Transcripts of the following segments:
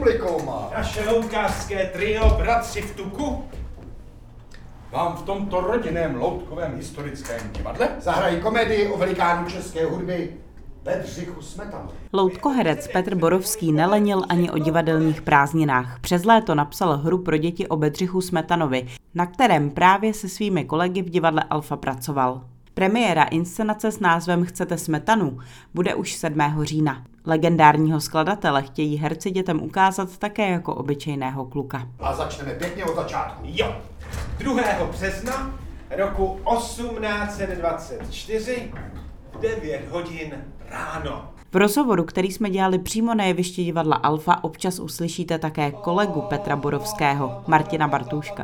publikou má. Naše loutkářské trio Bratři v tuku vám v tomto rodinném loutkovém historickém divadle Zahrají komedii o velikánu české hudby Bedřichu Smetanovi. Loutkoherec Petr Borovský nelenil ani o divadelních prázdninách. Přes léto napsal hru pro děti o Bedřichu Smetanovi, na kterém právě se svými kolegy v divadle Alfa pracoval. Premiéra inscenace s názvem Chcete smetanu bude už 7. října. Legendárního skladatele chtějí herci dětem ukázat také jako obyčejného kluka. A začneme pěkně od začátku. Jo, 2. března roku 1824 v 9 hodin ráno. V rozhovoru, který jsme dělali přímo na jevišti divadla Alfa, občas uslyšíte také kolegu Petra Borovského, Martina Bartůška.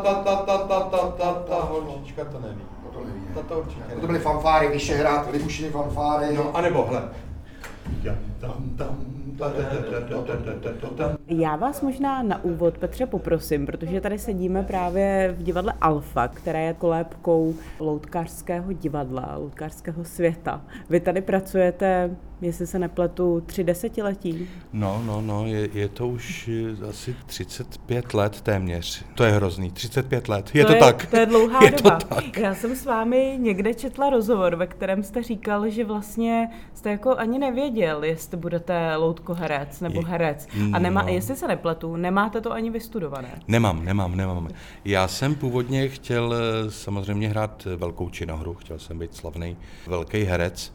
Ta holčička to neví. To určitě. To byly fanfáry, Vyšehrad, Libušiny fanfáry. No, anebo hle. Já vás možná na úvod, Petře, poprosím, protože tady sedíme právě v divadle Alfa, které je kolébkou loutkářského divadla, loutkářského světa. Vy tady pracujete, jestli se nepletu, 3 desetiletí? No, je to už asi 35 let téměř. To je hrozný, 35 let, je to tak. To je dlouhá je doba. To tak. Já jsem s vámi někde četla rozhovor, ve kterém jste říkal, že vlastně jste jako ani nevěděl, jestli budete loutkoherec nebo herec. A jestli se nepletu, nemáte to ani vystudované. Nemám. Já jsem původně chtěl samozřejmě hrát velkou činohru, chtěl jsem být slavný velký herec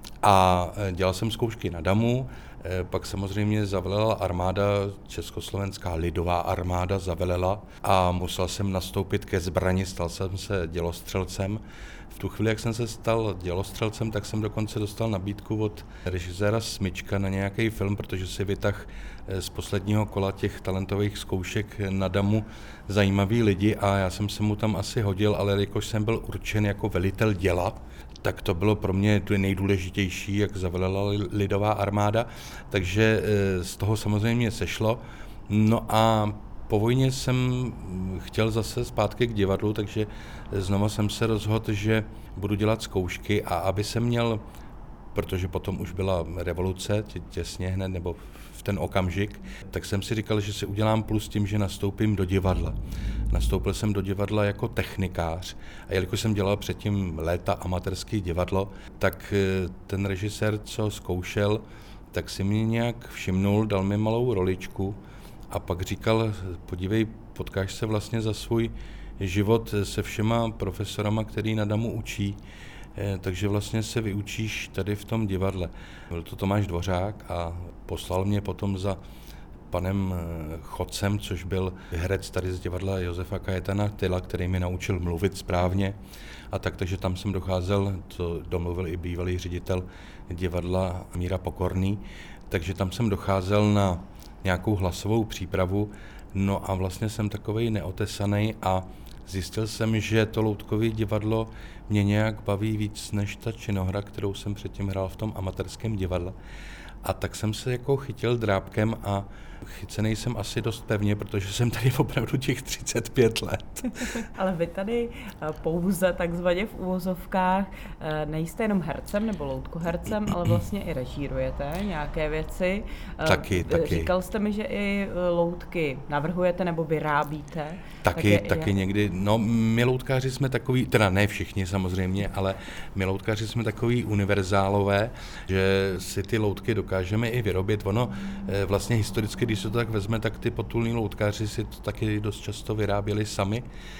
a dělal jsem zkoušky na Damu, pak samozřejmě zavelela armáda, Československá lidová armáda zavelela a musel jsem nastoupit ke zbrani, stal jsem se dělostřelcem. V tu chvíli, jak jsem se stal dělostřelcem, tak jsem dokonce dostal nabídku od režiséra Smyčka na nějaký film, protože si vytahl z posledního kola těch talentových zkoušek na Damu zajímavý lidi a já jsem se mu tam asi hodil, ale jakož jsem byl určen jako velitel děla, tak to bylo pro mě nejdůležitější, jak zavelela lidová armáda, takže z toho samozřejmě sešlo. No a po vojně jsem chtěl zase zpátky k divadlu, takže znovu jsem se rozhodl, že budu dělat zkoušky a aby jsem měl, protože potom už byla revoluce, těsně hned nebo v ten okamžik, tak jsem si říkal, že si udělám plus tím, že nastoupím do divadla. Nastoupil jsem do divadla jako technikář a jelikož jsem dělal předtím léta amatérské divadlo, tak ten režisér, co zkoušel, tak si mě nějak všimnul, dal mi malou roličku a pak říkal, podívej, potkáš se vlastně za svůj život se všema profesorama, který na Damu učí, takže vlastně se vyučíš tady v tom divadle. Byl to Tomáš Dvořák a poslal mě potom za panem Chodcem, což byl herec tady z divadla Josefa Kajetana Tyla, který mi naučil mluvit správně. A tak, takže tam jsem docházel, to domluvil i bývalý ředitel divadla Míra Pokorný, takže tam jsem docházel na nějakou hlasovou přípravu, no a vlastně jsem takovej neotesaný a zjistil jsem, že to loutkové divadlo mě nějak baví víc než ta činohra, kterou jsem předtím hrál v tom amatérském divadle. A tak jsem se jako chytil drápkem a chycenej jsem asi dost pevně, protože jsem tady opravdu těch 35 let. Ale vy tady pouze takzvaně v uvozovkách nejste jenom hercem nebo loutkohercem, ale vlastně i režírujete nějaké věci. Taky. Říkal jste mi, že i loutky navrhujete nebo vyrábíte. Taky někdy. No, my loutkáři jsme takový, teda ne všichni samozřejmě, ale my loutkáři jsme takový univerzálové, že si ty loutky dokážeme i vyrobit. Ono vlastně historicky, když se to tak vezme, tak ty potulní loutkáři si to taky dost často vyráběli sami.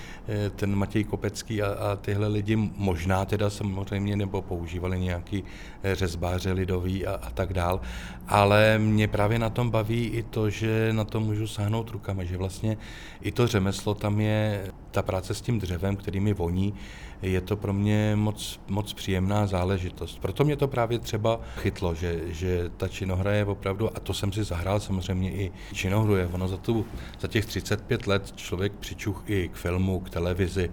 Ten Matěj Kopecký a tyhle lidi možná teda samozřejmě nebo používali nějaký řezbáře lidový a tak dál, ale mě právě na tom baví i to, že na to můžu sáhnout rukama, že vlastně i to řemeslo tam je, ta práce s tím dřevem, který mi voní, je to pro mě moc příjemná záležitost. Proto mě to právě třeba chytlo, že ta činohra je opravdu, a to jsem si zahrál samozřejmě i činohru, je ono za těch 35 let člověk přičuch i k filmu, k televizi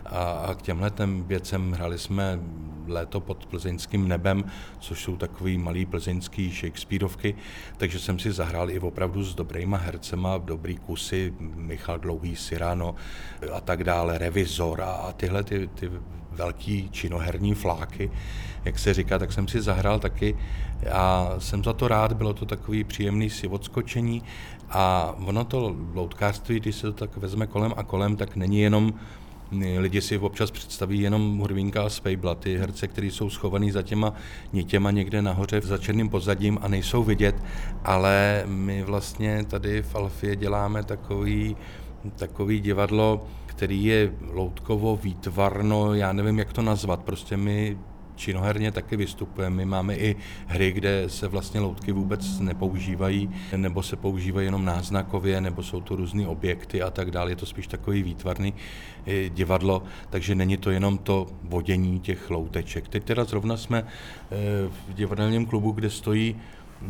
a k těmhletem věcem. Hráli jsme Léto pod plzeňským nebem, což jsou takový malý plzeňský Shakespeareovky, takže jsem si zahrál i opravdu s dobrýma hercema, dobrý kusy, Michal Dlouhý, Cyrano a tak dále, Revizor a tyhle ty velký činoherní fláky, jak se říká, tak jsem si zahrál taky a jsem za to rád, bylo to takový příjemný si odskočení a ono to loutkářství, když se to tak vezme kolem a kolem, tak není jenom, lidi si občas představí jenom Hurvínka a Svejbla, ty herce, kteří jsou schovaný za těma nitěma někde nahoře za černým pozadím a nejsou vidět, ale my vlastně tady v Alfě děláme takový divadlo, který je loutkovo, výtvarno, já nevím, jak to nazvat, prostě my činoherně taky vystupujeme. My máme i hry, kde se vlastně loutky vůbec nepoužívají, nebo se používají jenom náznakově, nebo jsou to různý objekty a tak dále. Je to spíš takový výtvarný divadlo, takže není to jenom to vodění těch louteček. Teď teda zrovna jsme v divadelním klubu, kde stojí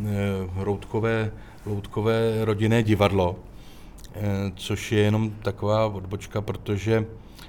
loutkové rodinné divadlo, což je jenom taková odbočka, protože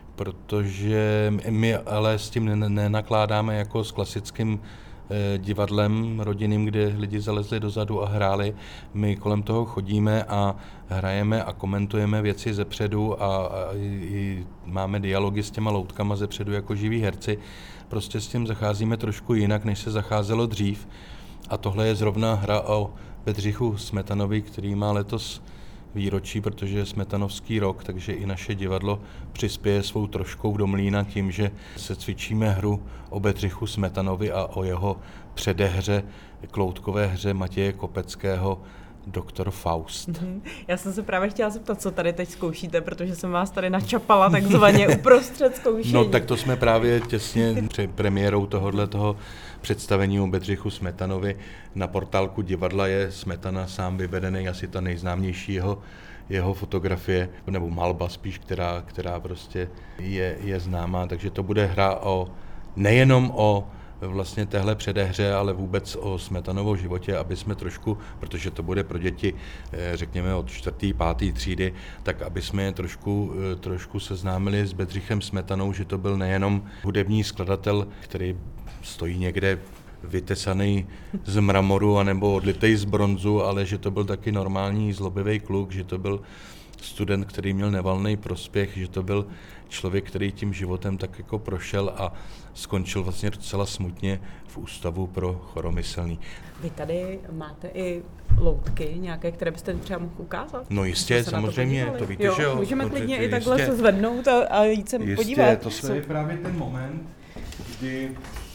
my ale s tím nenakládáme jako s klasickým divadlem rodinným, kde lidi zalezli dozadu a hráli. My kolem toho chodíme a hrajeme a komentujeme věci zepředu a máme dialogy s těma loutkama zepředu jako živí herci. Prostě s tím zacházíme trošku jinak, než se zacházelo dřív. A tohle je zrovna hra o Bedřichu Smetanovi, který má letos výročí, protože je smetanovský rok, takže i naše divadlo přispěje svou troškou do mlýna tím, že se cvičíme hru o Bedřichu Smetanovi a o jeho předehře k loutkové hře Matěje Kopeckého Doktor Faust. Já jsem se právě chtěla zeptat, co tady teď zkoušíte, protože jsem vás tady načapala takzvaně uprostřed zkoušení. No tak to jsme právě těsně před premiérou tohoto představení o Bedřichu Smetanovi. Na portálku divadla je Smetana sám vyvedený, asi ta nejznámější jeho fotografie, nebo malba spíš, která prostě je známá. Takže to bude hra nejenom o vlastně téhle předehře, ale vůbec o Smetanovou životě, aby jsme trošku, protože to bude pro děti, řekněme od 4., 5. třídy, tak aby jsme je trošku seznámili s Bedřichem Smetanou, že to byl nejenom hudební skladatel, který stojí někde vytesaný z mramoru anebo odlitej z bronzu, ale že to byl taky normální zlobivý kluk, že to byl student, který měl nevalný prospěch, že to byl člověk, který tím životem tak jako prošel a skončil vlastně docela smutně v ústavu pro choromyslný. Vy tady máte i loutky nějaké, které byste třeba mohl ukázat? No jistě, samozřejmě, to víte, že jo. Můžeme klidně i takhle se zvednout a jít sem podívat. To je právě ten moment, kdy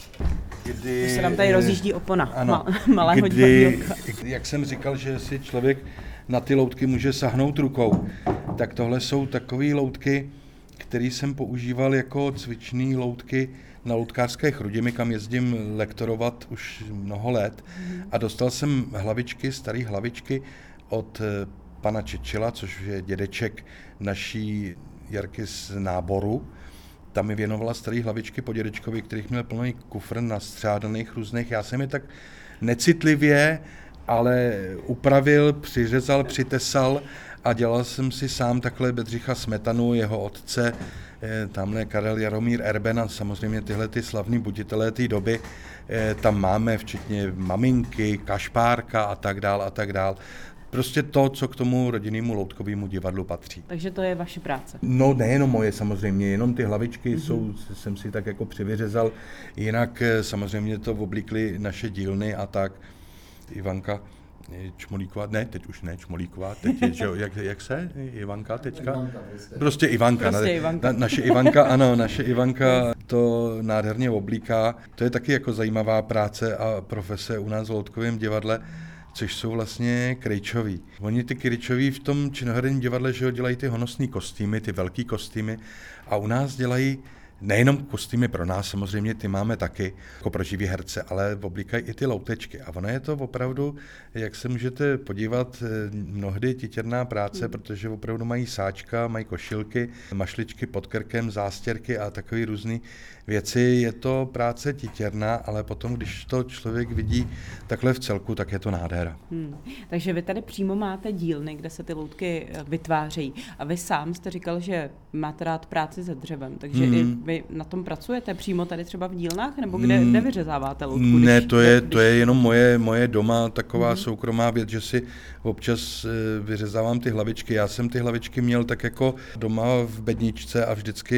se nám tady rozjíždí opona malého divadílka. Jak jsem říkal, že si člověk na ty loutky může sahnout rukou, tak tohle jsou takové loutky, které jsem používal jako cvičné loutky na loutkářské Chrudimi, kam jezdím lektorovat už mnoho let. A dostal jsem staré hlavičky od pana Čečila, což je dědeček naší Jarky z Náboru. Tam mi věnovala staré hlavičky po dědečkovi, kterých měl plný kufr nastřádaných různých. Já jsem je tak necitlivě, ale upravil, přiřezal, přitesal a dělal jsem si sám takhle Bedřicha Smetanu, jeho otce, tamhle Karel Jaromír Erben a samozřejmě tyhle ty slavní buditelé té doby. Tam máme včetně maminky, Kašpárka a tak dál a tak dál. Prostě to, co k tomu rodinnému loutkovému divadlu patří. Takže to je vaše práce? No, nejenom moje samozřejmě, jenom ty hlavičky jsem si tak jako přivyřezal. Jinak samozřejmě to oblíkly naše dílny a tak. Ivanka Čmolíková, ne, teď už ne Čmolíková, teď je, že, jak se? Ivanka teďka? Prostě Ivanka. Naše Ivanka, ano, naše Ivanka to nádherně oblíká. To je taky jako zajímavá práce a profese u nás v loutkovém divadle, což jsou vlastně krejčoví. Oni ty krejčoví v tom činoherním divadle, že dělají ty honosný kostýmy, ty velký kostýmy a u nás dělají nejenom kostýmy pro nás, samozřejmě ty máme taky, jako pro živý herce, ale oblíkají i ty loutečky. A ono je to opravdu, jak se můžete podívat, mnohdy titěrná práce, protože opravdu mají sáčka, mají košilky, mašličky pod krkem, zástěrky a takové různé věci. Je to práce titěrná, ale potom, když to člověk vidí takhle v celku, tak je to nádhera. Takže vy tady přímo máte dílny, kde se ty loutky vytvářejí. A vy sám jste říkal, že máte rád práci se dřevem, takže i vy na tom pracujete přímo tady třeba v dílnách, nebo kde vyřezáváte loutku? Ne, to je jenom moje doma taková soukromá věc, že si občas vyřezávám ty hlavičky. Já jsem ty hlavičky měl tak jako doma v bedničce a vždycky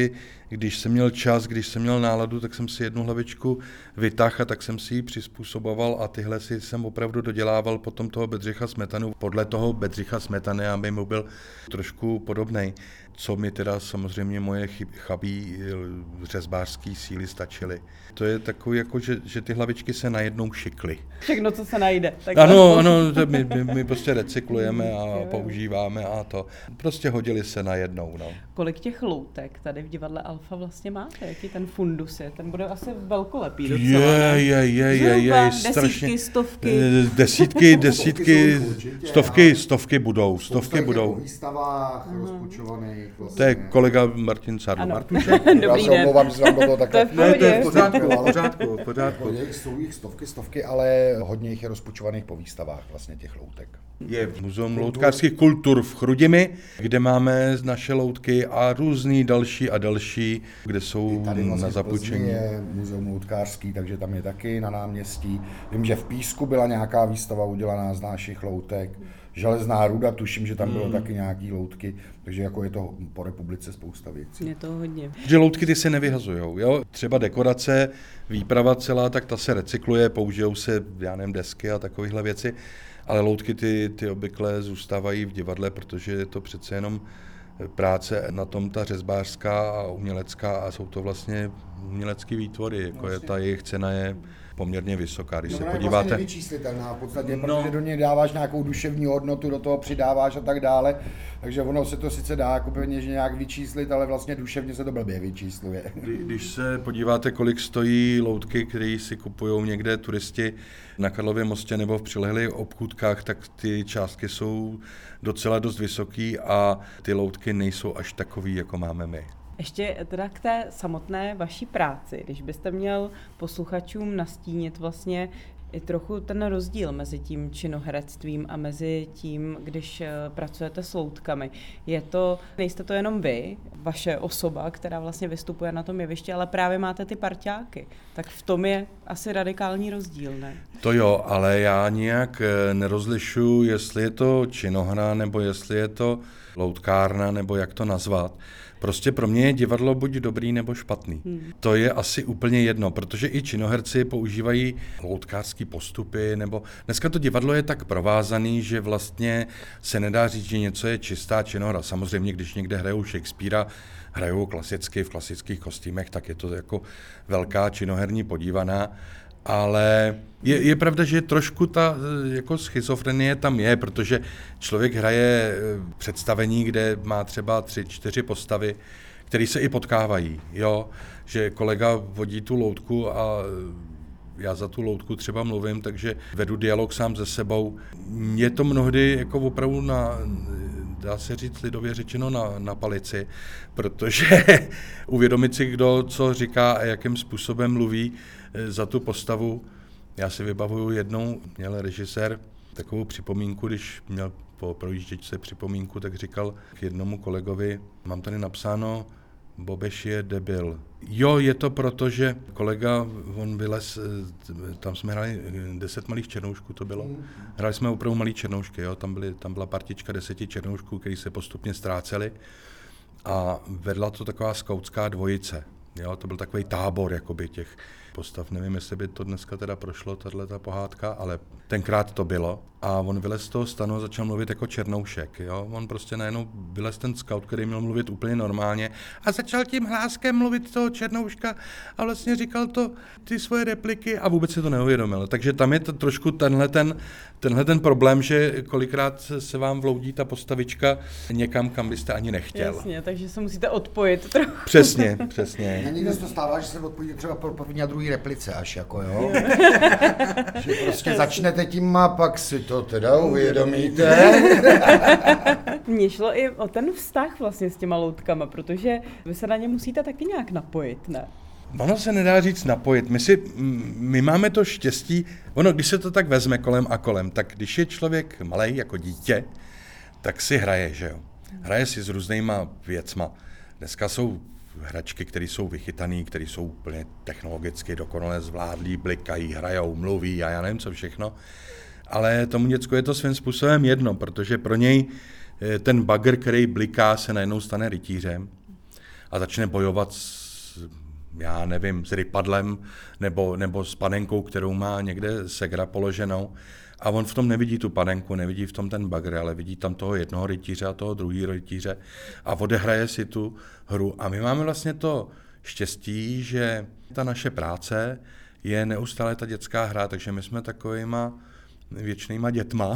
když jsem měl čas, když jsem měl náladu, tak jsem si jednu hlavičku vytáhl a tak jsem si ji přizpůsoboval a tyhle si jsem opravdu dodělával potom toho Bedřicha Smetanu. Podle toho Bedřicha Smetany, aby mu byl trošku podobnej. Co mi teda samozřejmě moje chabí řezbářský síly stačily. To je takový, jako, že ty hlavičky se najednou šikly. Všechno, co se najde. Tak Ano, my prostě recyklujeme a používáme a to. Prostě hodili se najednou. No. Kolik těch loutek tady v divadle Alfa vlastně máte? Jaký ten fundus je? Ten bude asi velkolepý docela. Je, strašně. Desítky, stovky. Desítky, stovky budou. Stovky budou. V výstavách rozpočovaných. To je kolega Martin Sardu. Martušek. Já se omlouvám, že vám do toho takhle. To je v pořádku. Jsou jich stovky, ale hodně jich je rozpočovaných po výstavách vlastně těch loutek. Je Muzeum loutkářských kultur v Chrudimi, kde máme naše loutky a různý další, kde jsou tady vlastně na zapůjčení. Je Muzeum loutkářský, takže tam je taky na náměstí. Vím, že v Písku byla nějaká výstava udělaná z našich loutek. Železná ruda, tuším, že tam bylo taky nějaký loutky, takže jako je to po republice spousta věcí. Je to hodně. Že loutky ty se nevyhazujou, jo? Třeba dekorace, výprava celá, tak ta se recykluje, použijou se, já nevím, desky a takovéhle věci, ale loutky ty obvykle zůstávají v divadle, protože je to přece jenom práce na tom ta řezbářská a umělecká a jsou to vlastně umělecké výtvory, jako je ta jejich cena je poměrně vysoká, když se podíváte. Vlastně nevyčíslitelná v podstatě, protože do něj dáváš nějakou duševní hodnotu, do toho přidáváš a tak dále, takže ono se to sice dá jako peněžně nějak vyčíslit, ale vlastně duševně se to blbě vyčísluje. Když se podíváte, kolik stojí loutky, které si kupují někde turisti na Karlově mostě nebo v přilehlých obchůdkách, tak ty částky jsou docela dost vysoký a ty loutky nejsou až takový, jako máme my. Ještě teda k té samotné vaší práci, když byste měl posluchačům nastínit vlastně i trochu ten rozdíl mezi tím činoherectvím a mezi tím, když pracujete s loutkami. Nejste to jenom vy, vaše osoba, která vlastně vystupuje na tom jevišti, ale právě máte ty parťáky. Tak v tom je asi radikální rozdíl, ne? To jo, ale já nijak nerozlišuju, jestli je to činohra, nebo jestli je to loutkárna, nebo jak to nazvat. Prostě pro mě je divadlo buď dobrý nebo špatný. To je asi úplně jedno, protože i činoherci používají loutkářský postupy, nebo dneska to divadlo je tak provázaný, že vlastně se nedá říct, že něco je čistá činohra. Samozřejmě, když někde hrajou Shakespearea, hrajou klasicky v klasických kostýmech, tak je to jako velká činoherní podívaná. Ale je pravda, že trošku ta jako schizofrenie tam je, protože člověk hraje představení, kde má třeba 3-4 postavy, které se i potkávají. Jo? Že kolega vodí tu loutku a já za tu loutku třeba mluvím, takže vedu dialog sám se sebou. Je to mnohdy jako opravdu dá se říct lidově řečeno na palici, protože uvědomit si, kdo co říká a jakým způsobem mluví za tu postavu. Já si vybavuju jednou, měl režisér takovou připomínku, když měl po projížděčce připomínku, tak říkal k jednomu kolegovi, mám tady napsáno, Bobeš je debil. Jo, je to proto, že kolega, on vylez, tam jsme hráli 10 malých černoušků, to bylo. Hráli jsme opravdu malý černoušky, jo, tam byla partička 10 černoušků, který se postupně ztráceli a vedla to taková skautská dvojice. Jo, to byl takový tábor jakoby těch postav. Nevím, jestli by to dneska teda prošlo, tato pohádka, ale tenkrát to bylo. A on vylez z toho stanu a začal mluvit jako černoušek. Jo? On prostě najednou vylez ten scout, který měl mluvit úplně normálně a začal tím hláskem mluvit toho černouška a vlastně říkal to ty svoje repliky a vůbec si to neuvědomil. Takže tam je to trošku tenhle ten problém, že kolikrát se vám vloudí ta postavička někam, kam byste ani nechtěl. Jasně, takže se musíte odpojit trochu. Přesně. A někdy se to stává, že se odpojíte třeba po první a druhý replice až jako, jo? Že prostě začnete tím a pak si to teda uvědomíte. Mně šlo i o ten vztah vlastně s těma loutkama, protože vy se na ně musíte taky nějak napojit, ne? Ono se nedá říct napojit. My máme to štěstí, když se to tak vezme kolem a kolem, tak když je člověk malej jako dítě, tak si hraje, že jo? Hraje si s různýma věcma. Dneska jsou hračky, které jsou vychytané, které jsou úplně technologicky dokonale zvládlí, blikají, hrajou, mluví a já nevím co všechno. Ale tomu děcku je to svým způsobem jedno, protože pro něj ten bagr, který bliká, se najednou stane rytířem. a začne bojovat já nevím, s rypadlem nebo s panenkou, kterou má někde segra položenou. A on v tom nevidí tu panenku, nevidí v tom ten bagr, ale vidí tam toho jednoho rytíře a toho druhého rytíře a odehraje si tu hru. A my máme vlastně to štěstí, že ta naše práce je neustále ta dětská hra, takže my jsme takovýma věčnýma dětma,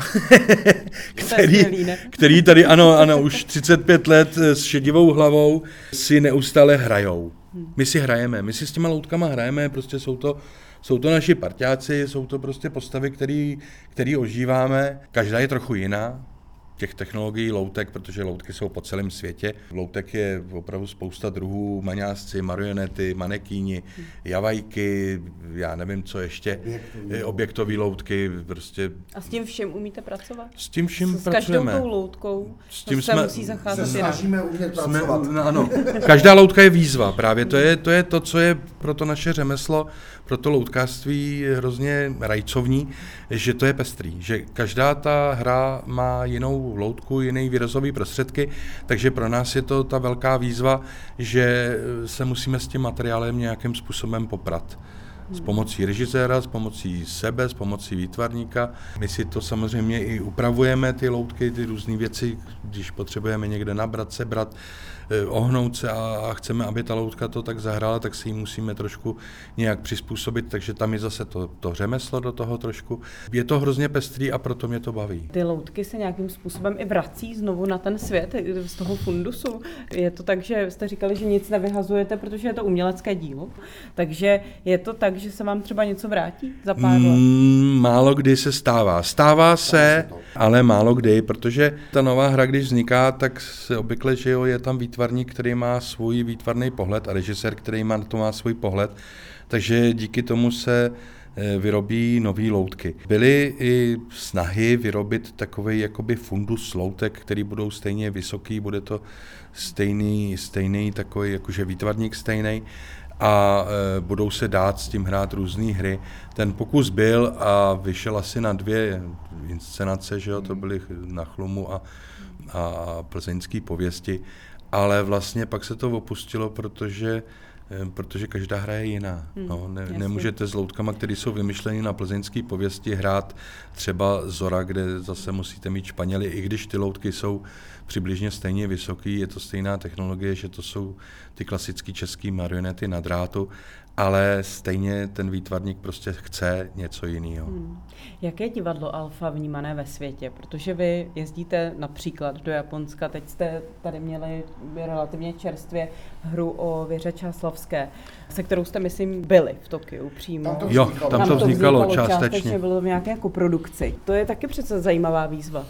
který tady ano, už 35 let s šedivou hlavou si neustále hrajou. My si hrajeme, my si s těma loutkama hrajeme, prostě jsou to naši parťáci, jsou to prostě postavy, který ožíváme. Každá je trochu jiná, těch technologií loutek, protože loutky jsou po celém světě. Loutek je opravdu spousta druhů, maňásci, marionety, manekíni, javajky, já nevím, co ještě, objektový loutky. Prostě. A s tím všem umíte pracovat? S tím všem pracujeme. S každou tou loutkou se musí zacházet jinak. Snažíme umět pracovat. Ano. Každá loutka je výzva, právě to je to, co je pro to naše řemeslo, pro to loutkářství hrozně rajcovní, že to je pestrý, že každá ta hra má jinou loutku, jiný výrazový prostředky, takže pro nás je to ta velká výzva, že se musíme s tím materiálem nějakým způsobem poprat. S pomocí režiséra, s pomocí sebe, s pomocí výtvarníka. My si to samozřejmě i upravujeme, ty loutky, ty různé věci, když potřebujeme někde nabrat, sebrat, ohnout se a chceme, aby ta loutka to tak zahrála, tak si ji musíme trošku nějak přizpůsobit, takže tam je zase to řemeslo do toho trošku. Je to hrozně pestrý a proto mě to baví. Ty loutky se nějakým způsobem i vrací znovu na ten svět z toho fundusu. Je to tak, že jste říkali, že nic nevyhazujete, protože je to umělecké dílo, takže je to tak, že se vám třeba něco vrátí za pár let? Málo kdy se stává. Stává se, ale málo kdy, protože ta nová hra, když vzniká, tak se obvykle, že jo, je tam výtvarník, který má svůj výtvarný pohled a režisér, který má svůj pohled, takže díky tomu se vyrobí nový loutky. Byly i snahy vyrobit takovej jakoby fundus loutek, který budou stejně vysoký, bude to stejný takový jakože výtvarník stejný a budou se dát s tím hrát různé hry. Ten pokus byl a vyšel asi na 2 inscenace, že jo, to byly Na chlumu a Plzeňský pověsti, ale vlastně pak se to opustilo, protože každá hra je jiná. Nemůžete s loutkama, které jsou vymyšleny na Plzeňské pověsti, hrát třeba Zora, kde zase musíte mít Španěly, i když ty loutky jsou přibližně stejně vysoký, je to stejná technologie, že to jsou ty klasické české marionety na drátu, ale stejně ten výtvarník prostě chce něco jiného. Jak je divadlo Alfa vnímané ve světě? Protože vy jezdíte například do Japonska, teď jste tady měli relativně čerstvě hru o Věře Čáslavské, se kterou jste, myslím, byli v Tokiu přímo. Tam to vznikalo částečně. Bylo v nějaké koprodukci. To je taky přece zajímavá výzva.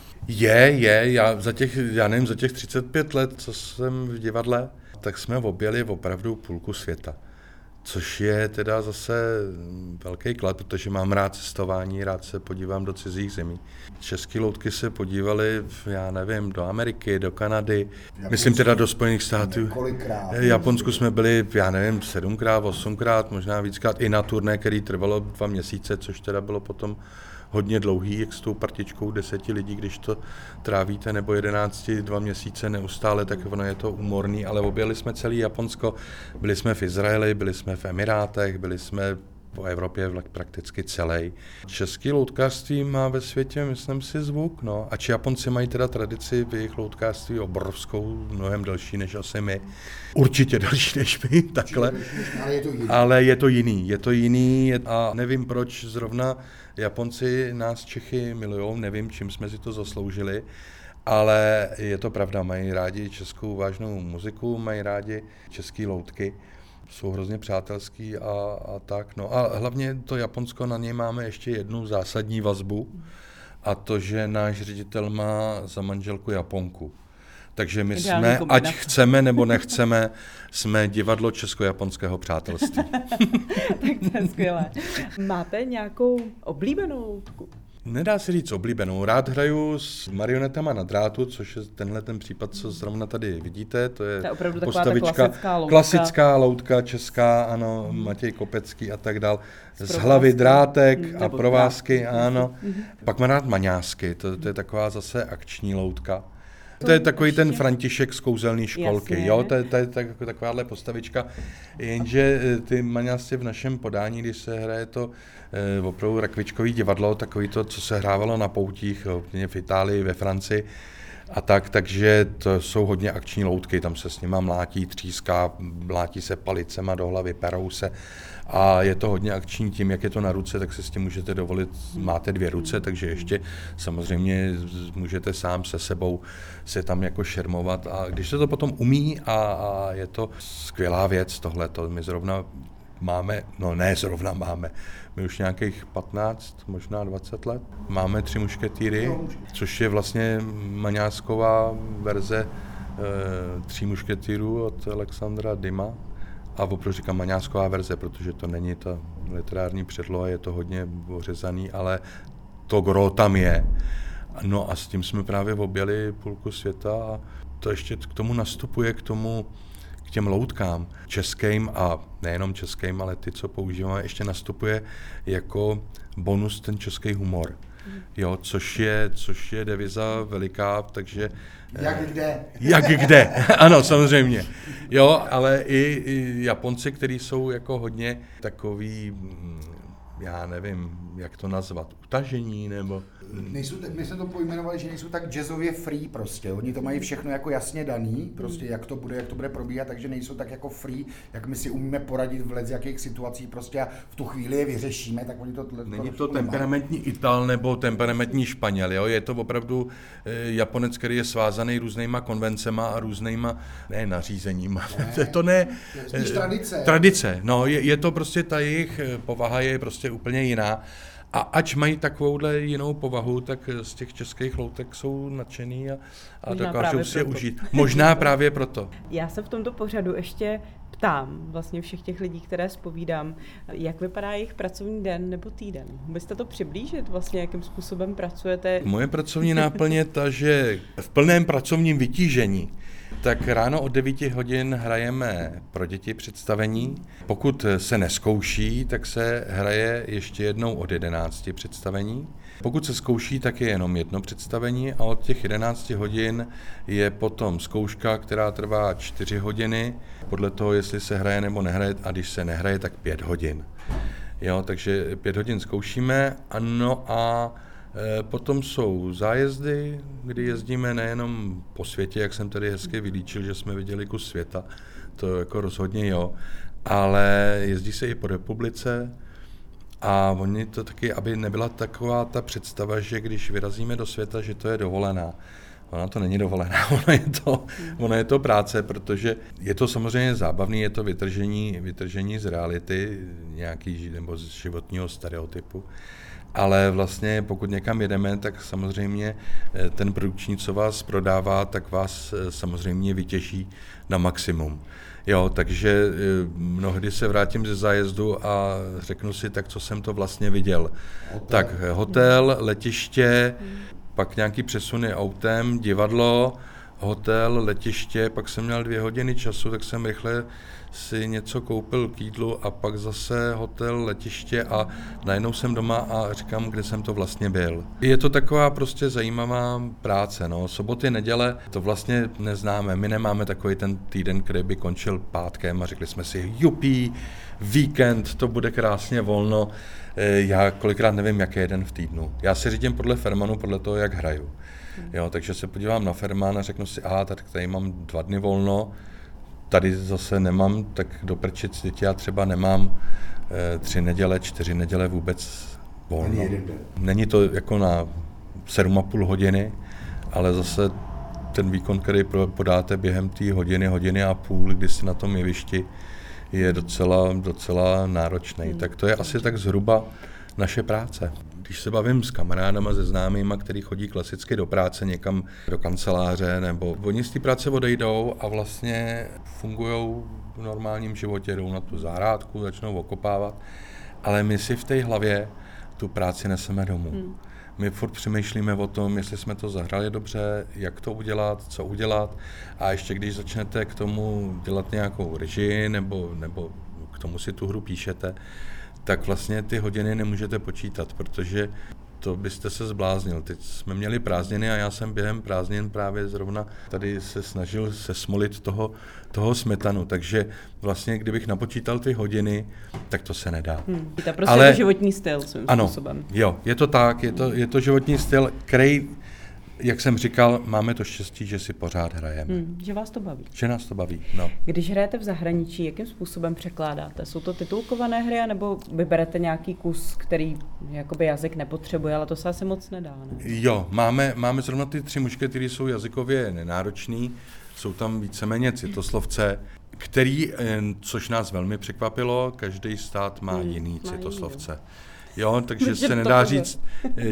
Já za těch 35 let, co jsem v divadle, tak jsme objeli opravdu půlku světa. Což je teda zase velký klad, protože mám rád cestování, rád se podívám do cizích zemí. České loutky se podívaly, do Ameriky, do Kanady, myslím teda do Spojených států. Japonsku jsme byli, 7krát, 8krát, možná víckrát, i na turné, který trvalo 2 měsíce, což teda bylo potom hodně dlouhý, jak s tou partičkou 10 lidí, když to trávíte, nebo 11, 2 měsíce neustále, tak ono je to úmorný, ale objeli jsme celý Japonsko, byli jsme v Izraeli, byli jsme v Emirátech, byli jsme po Evropě prakticky celý. Český loutkářství má ve světě, myslím si, zvuk, ač Japonci mají teda tradici v jejich loutkářství obrovskou, mnohem delší než asi my. Určitě delší než my, takhle. Ale je to jiný a nevím, proč zrovna Japonci nás Čechy milujou, nevím, čím jsme si to zasloužili, ale je to pravda, mají rádi českou vážnou muziku, mají rádi české loutky, jsou hrozně přátelský a tak. A hlavně to Japonsko, na něj máme ještě jednu zásadní vazbu, a to, že náš ředitel má za manželku Japonku. Takže my jsme, ať chceme nebo nechceme, jsme divadlo česko-japonského přátelství. Tak to je skvělé. Máte nějakou oblíbenou loutku? Nedá se říct oblíbenou. Rád hraju s marionetama na drátu, což je tenhle ten případ, co zrovna tady vidíte. To je opravdu postavička, klasická loutka česká, ano, Matěj Kopecký a tak dál. Z hlavy drátek a provázky, ano. Pak mám rád maňásky, to je taková zase akční loutka. To je takový ten František z kouzelné školky, Jasně. jo, to je takováhle postavička, jenže ty maňásci v našem podání, když se hraje to opravdu rakvičkový divadlo, takový to, co se hrávalo na poutích, v Itálii, ve Francii, a takže to jsou hodně akční loutky, tam se s nima mlátí, tříská, mlátí se palicema do hlavy, perou se a je to hodně akční tím, jak je to na ruce, tak se s tím můžete dovolit, máte 2 ruce, takže ještě samozřejmě můžete sám se sebou se tam jako šermovat a když se to potom umí a je to skvělá věc tohleto, my zrovna máme, my už nějakých 15, možná 20 let. Máme 3 mušketýry, což je vlastně maňásková verze 3 mušketýrů od Alexandra Dumas. A opravdu říkám maňásková verze, protože to není ta literární předloha, je to hodně ořezaný, ale to gro tam je. No a s tím jsme právě objeli půlku světa a to ještě k tomu nastupuje, k těm loutkám českým a nejenom českým, ale ty, co používáme, ještě nastupuje jako bonus ten český humor. Jo, což je deviza veliká, takže... Jak kde, ano, samozřejmě. Jo, ale i Japonci, kteří jsou jako hodně takový, já nevím, jak to nazvat, utažení, nebo... My jsme to pojmenovali, že nejsou tak jazzově free prostě, oni to mají všechno jako jasně daný, prostě jak to bude probíhat, takže nejsou tak jako free, jak my si umíme poradit v jakých situacích prostě a v tu chvíli je vyřešíme, tak oni to... Není to temperamentní Ital nebo temperamentní Španěl, jo? Je to opravdu Japonec, který je svázaný různýma konvencema a různýma, ne nařízeníma, to ne... Spíš tradice. Tradice, no, je to prostě ta jejich povaha je prostě úplně jiná. A ač mají takovouhle jinou povahu, tak z těch českých loutek jsou nadšený a dokážou si je užít. Možná právě proto. Já se v tomto pořadu ještě ptám vlastně všech těch lidí, které zpovídám, jak vypadá jejich pracovní den nebo týden. Byste to přiblížit vlastně, jakým způsobem pracujete? Moje pracovní náplň je ta, že v plném pracovním vytížení tak ráno od 9 hodin hrajeme pro děti představení. Pokud se neskouší, tak se hraje ještě jednou od 11 představení. Pokud se zkouší, tak je jenom jedno představení a od těch 11 hodin je potom zkouška, která trvá 4 hodiny, podle toho, jestli se hraje nebo nehraje, a když se nehraje, tak 5 hodin. Jo, takže 5 hodin zkoušíme, a potom jsou zájezdy, kdy jezdíme nejenom po světě, jak jsem tady hezky vylíčil, že jsme viděli kus světa, to jako rozhodně jo, ale jezdí se i po republice a oni to taky, aby nebyla taková ta představa, že když vyrazíme do světa, že to je dovolená. Ona to není dovolená, ona je to práce, protože je to samozřejmě zábavný, je to vytržení z reality, nějaký nebo z životního stereotypu. Ale vlastně pokud někam jedeme, tak samozřejmě ten produkční, co vás prodává, tak vás samozřejmě vytěží na maximum. Jo, takže mnohdy se vrátím ze zájezdu a řeknu si, tak co jsem to vlastně viděl. Tak hotel, letiště, pak nějaký přesuny autem, divadlo, hotel, letiště, pak jsem měl 2 hodiny času, tak jsem rychle si něco koupil k jídlu a pak zase hotel, letiště a najednou jsem doma a říkám, kde jsem to vlastně byl. Je to taková prostě zajímavá práce, no. Soboty, neděle, to vlastně neznáme. My nemáme takový ten týden, který by končil pátkem a řekli jsme si, jupí, víkend, to bude krásně volno. Já kolikrát nevím, jaký je den v týdnu. Já se řídím podle Fermanu, podle toho, jak hraju. Jo, takže se podívám na Ferman a řeknu si, tak tady mám 2 dny volno, tady zase nemám, tak do prčic děti já třeba nemám 3 neděle, 4 neděle vůbec volno. Není to jako na 7,5 hodiny, ale zase ten výkon, který podáte během té hodiny a půl, kdy jsi na tom jevišti, je docela náročný. Tak to je asi tak zhruba naše práce. Když se bavím s kamarádama, se známýma, který chodí klasicky do práce někam do kanceláře, nebo oni z té práce odejdou a vlastně fungujou v normálním životě, jdou na tu zahrádku, začnou okopávat, ale my si v té hlavě tu práci neseme domů. My furt přemýšlíme o tom, jestli jsme to zahrali dobře, jak to udělat, co udělat a ještě když začnete k tomu dělat nějakou režii nebo k tomu si tu hru píšete, tak vlastně ty hodiny nemůžete počítat, protože to byste se zbláznil. Teď jsme měli prázdniny a já jsem během prázdnin právě zrovna tady se snažil sesmolit toho smetanu, takže vlastně kdybych napočítal ty hodiny, tak to se nedá. To prostě je to životní styl svým způsobem. Ano, jo, je to tak, je to životní styl, který, jak jsem říkal, máme to štěstí, že si pořád hrajeme. Že vás to baví. Že nás to baví, no. Když hrajete v zahraničí, jakým způsobem překládáte? Jsou to titulkované hry, nebo vyberete nějaký kus, který jakoby jazyk nepotřebuje, ale to se asi moc nedá, ne? Jo, máme zrovna ty 3 mušketýry, jsou jazykově nenáročný, jsou tam víceméně citoslovce, který, což nás velmi překvapilo, každý stát má jiný citoslovce. Jo, takže se nedá říct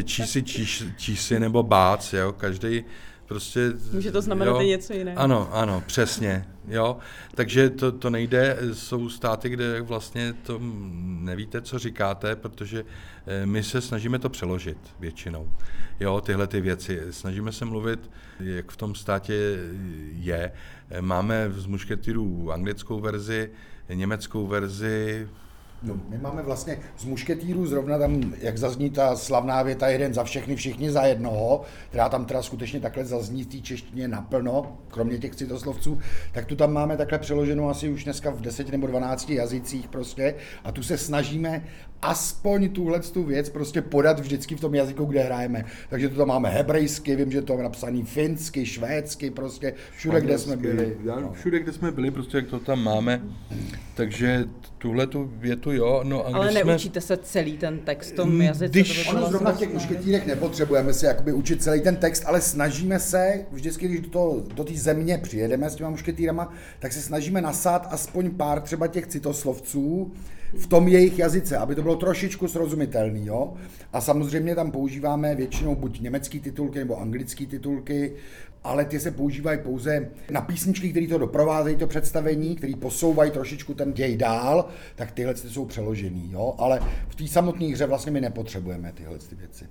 čísi nebo bác, jo, každý prostě... Může to znamenat i něco jiného. Ano, přesně, jo, takže to nejde, jsou státy, kde vlastně to nevíte, co říkáte, protože my se snažíme to přeložit většinou, jo, tyhle ty věci, snažíme se mluvit, jak v tom státě je, máme z mušketýrů anglickou verzi, německou verzi. No, my máme vlastně z mušketýrů zrovna tam, jak zazní ta slavná věta jeden za všechny, všichni za jednoho, která tam teda skutečně takhle zazní v té češtině naplno, kromě těch citoslovců, tak tu tam máme takhle přeloženou asi už dneska v 10 nebo 12 jazycích prostě a tu se snažíme aspoň tu věc prostě podat vždycky v tom jazyku, kde hrajeme. Takže tu tam máme hebrejsky, vím, že to je napsaný finsky, švédsky, prostě všude, kde jsme byli. No. Všude, kde jsme byli, prostě jak to tam máme, takže tuhle tu větu jo. No, a ale neučíte se celý ten text v tom jazyce? Ono zrovna v těch mušketýrech nepotřebujeme si jakoby učit celý ten text, ale snažíme se, vždycky, když do té země přijedeme s těma mušketýrama, tak se snažíme nasát aspoň pár třeba těch citoslovců v tom jejich jazyce, aby to bylo trošičku srozumitelný, jo. A samozřejmě tam používáme většinou buď německý titulky nebo anglický titulky, ale ty se používají pouze na písničky, které to doprovázejí, to představení, které posouvají trošičku ten děj dál, tak tyhle jsou přeložený, jo. Ale v té samotné hře vlastně my nepotřebujeme tyhle věci.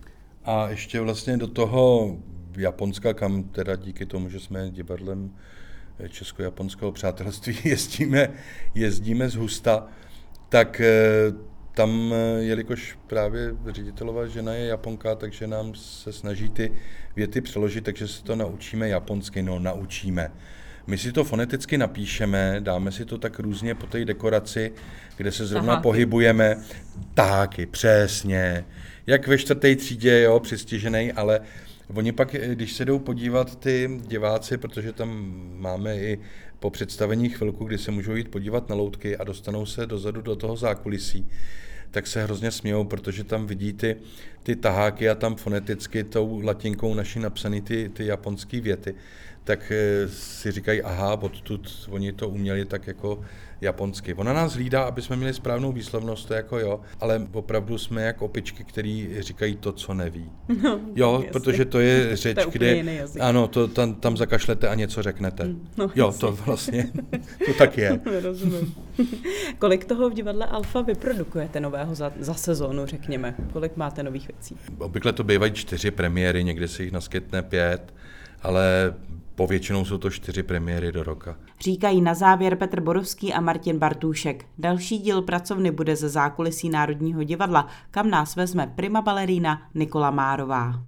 A ještě vlastně do toho Japonska, kam teda díky tomu, že jsme divadlem Česko-japonského přátelství jezdíme zhusta, tak tam, jelikož právě ředitelová žena je Japonka, takže nám se snaží ty věty přeložit, takže se to naučíme japonsky, naučíme. My si to foneticky napíšeme, dáme si to tak různě po té dekoraci, kde se zrovna pohybujeme. Taháky, přesně. Jak ve 4. třídě, jo, přistižený, ale oni pak, když se jdou podívat ty diváci, protože tam máme i po představení chvilku, kdy se můžou jít podívat na loutky a dostanou se dozadu do toho zákulisí, tak se hrozně smějou, protože tam vidí ty taháky a tam foneticky tou latinkou naší napsané ty japonské věty, tak si říkají, aha, odtud oni to uměli tak jako japonsky. Ona nás hlídá, aby jsme měli správnou výslovnost, to jako jo, ale opravdu jsme jak opičky, který říkají to, co neví. No, jo, jasný. Protože to je řeč, to je kde ano, to tam zakašlete a něco řeknete. No, jo, jasný. To vlastně, to tak je. Rozumím. Kolik toho v divadle Alfa vyprodukujete nového za sezónu, řekněme? Kolik máte nových věcí? Obvykle to bývají 4 premiéry, někde se jich naskytne 5, ale povětšinou jsou to 4 premiéry do roka. Říkají na závěr Petr Borovský a Martin Bartůšek. Další díl pracovny bude ze zákulisí Národního divadla, kam nás vezme prima balerína Nikola Márová.